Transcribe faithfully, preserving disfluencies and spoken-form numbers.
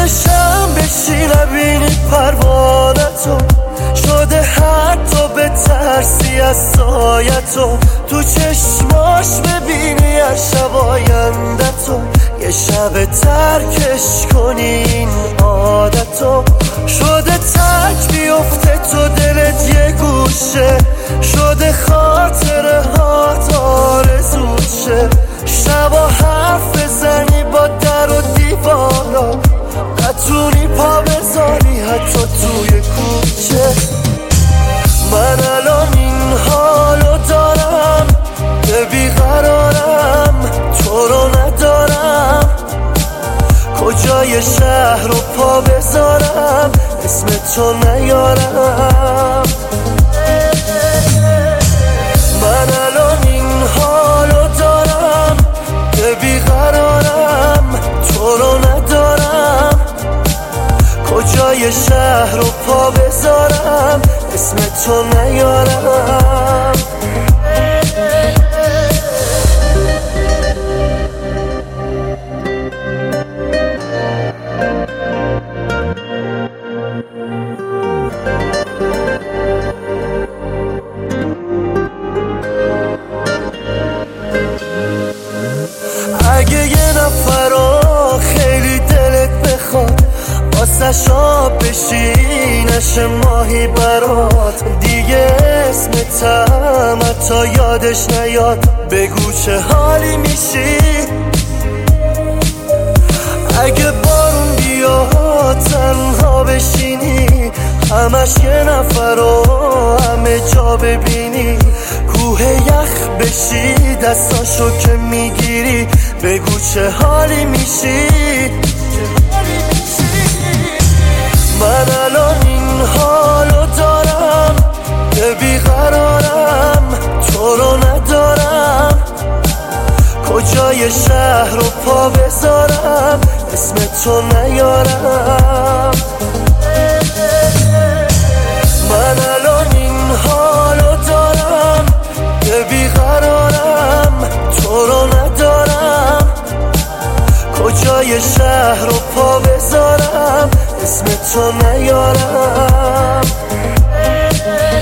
چشم بشی نبینی پروانتو، شده حتی به ترسی از سایتو، تو چشماش ببینی از شب آیندتو، یه شب ترکش کنی این عادتو. شده تک بیفته تو دلت یه گوشه، شده خاطره هات آرزوت شه، شبا حرف بزنی با در و دیوارا، نتونی پا بذاری حتی توی کوچه. من الان این حالو دارم که بیقرارم، تو رو ندارم، کجای شهر رو پا بذارم اسم تو نیارم. من الان این حالو دارم که بیقرارم، تو رو ندارم، کجای شهر رو پا بذارم اسم تو نیارم. اگه یه نفر رو خیلی دلت بخواد، واسه آب بشی نشه ماهی برات، دیگه اسمتم حتی یادش نیاد، بگو چه حالی میشی. اگه بارون بیاد تنها بشینی، همش یه نفر رو همه جا ببینی، کوه یخ بشی دستاشو که میگیری، بگو چه حالی میشی. من الان این حالو دارم که بیقرارم، تو رو ندارم، کجای شهر رو پا بذارم اسم تو نیارم. من الان این حالو دارم که بیقرارم، تو رو ندارم، کجای شهر رو پا بذارم اسم تو نیارم.